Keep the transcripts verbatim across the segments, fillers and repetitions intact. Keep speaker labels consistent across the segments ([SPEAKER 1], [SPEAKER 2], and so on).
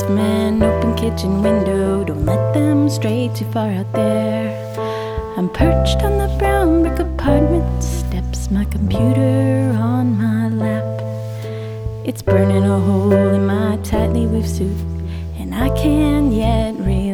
[SPEAKER 1] basement, open kitchen window. Don't let them stray too far out there. I'm perched on the brown brick apartment steps, my computer on my lap. It's burning a hole in my tightly weaved suit, and I can't yet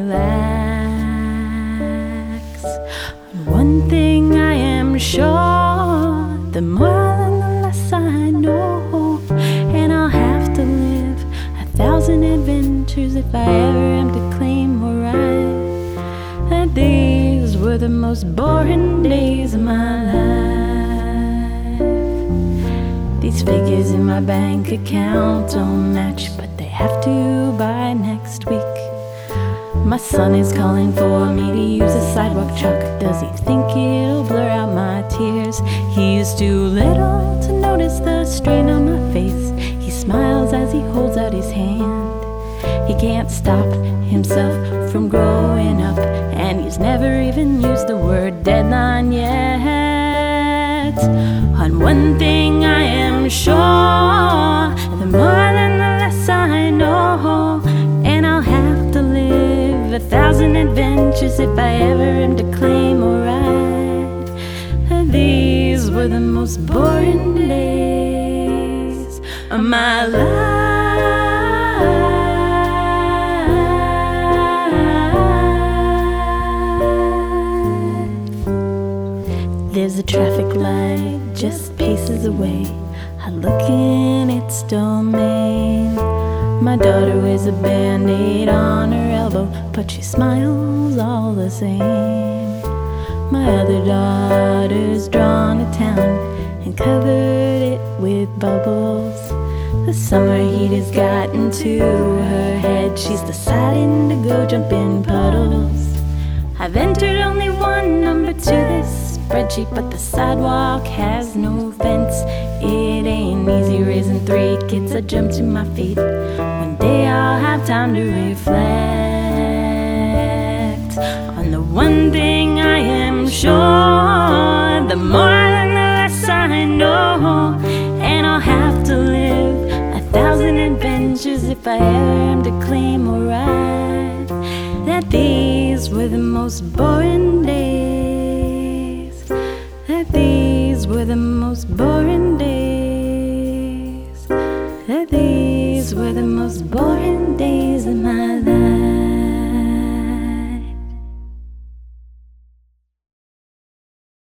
[SPEAKER 1] relax. On one thing I am sure, the more I learn, the less I know. And I'll have to live a thousand adventures if I ever am to claim or write that these were the most boring days of my life. These figures in my bank account don't match, but they have to by next week. My son is calling for me to use a sidewalk chalk. Does he think it'll blur out my tears? He's too little to notice the strain on my face. He smiles as he holds out his hand. He can't stop himself from growing up, and he's never even used the word deadline yet. On one thing I am sure, the more than the less I know. And I'll have to live a thousand adventures if I ever am to claim or write that these were the most boring days of my life. There's a traffic light just paces away. I look in its domain. My daughter wears a band-aid on her elbow, but she smiles all the same. My other daughter's drawn a town and covered it with bubbles. The summer heat has gotten to her head. She's deciding to go jump in puddles. I've entered only one number to this spreadsheet, but the sidewalk has no fence. It ain't easy raising three kids that jump to my feet. One day I'll have time to reflect on the one thing I am sure, the more than the less I know. And I'll have to live a thousand adventures if I ever am to claim or write that these were the most boring days, that these were the most boring days, that these were the most boring